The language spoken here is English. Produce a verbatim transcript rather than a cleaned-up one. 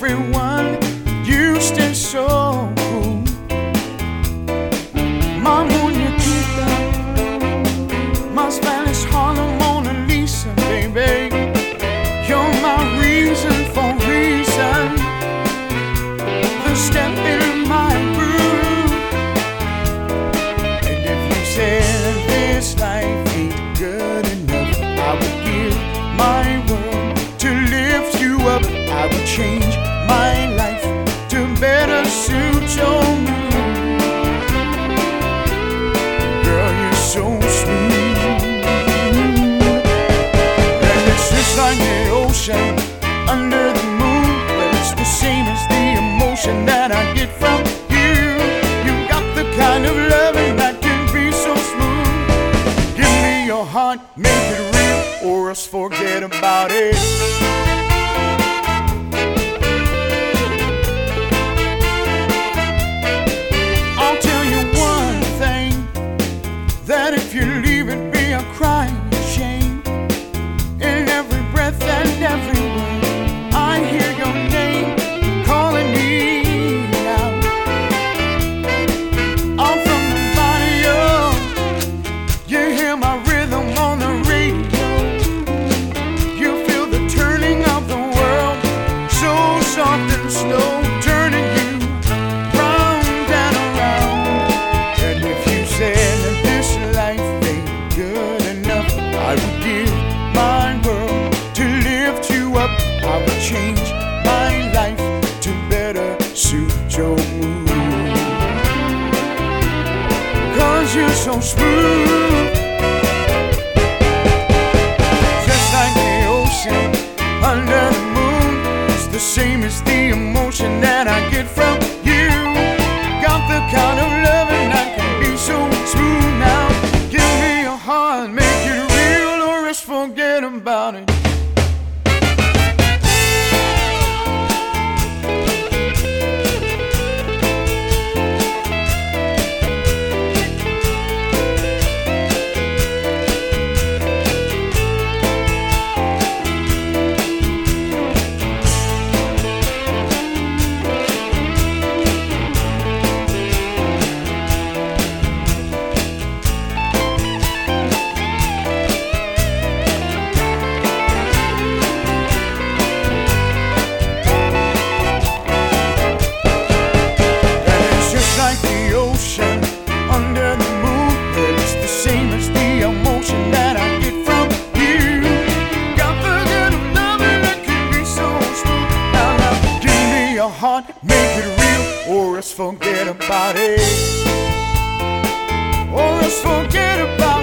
everyone. You stay so cool. My muñequita, my Spanish Harlem Mona Lisa, baby. You're my reason for reason, the step in my groove. And if you said this life ain't good enough, I would give my world to lift you up. I would change my life to better suit your mood. Girl, you're so smooth. And it's just like the ocean under the moon, but it's the same as the emotion that I get from you. You got the kind of loving that can be so smooth. Give me your heart, make it real, or else forget about it. I'll tell you one thing, that if you leave it be a crying shame. In every breath and every word, I hear your name calling me out. I'm from the barrio, you hear my rhythm on the radio. You feel the turning of the world, so soft and slow, turning you round and around. And if you said that this life ain't good enough, I would give my world to lift you up. I would change my life to better suit your mood. Cause you're so smooth, just like the ocean under the moon. It's the same as the emotion that I get from you. Got the kind of loving that can be so smooth. Now give me your heart, make it real, or else forget about it. Like the ocean under the moon, but it's the same as the emotion that I get from you. Got the good of loving that can be so smooth. Now, now, give me your heart, make it real, or else forget about it. Or else forget about it.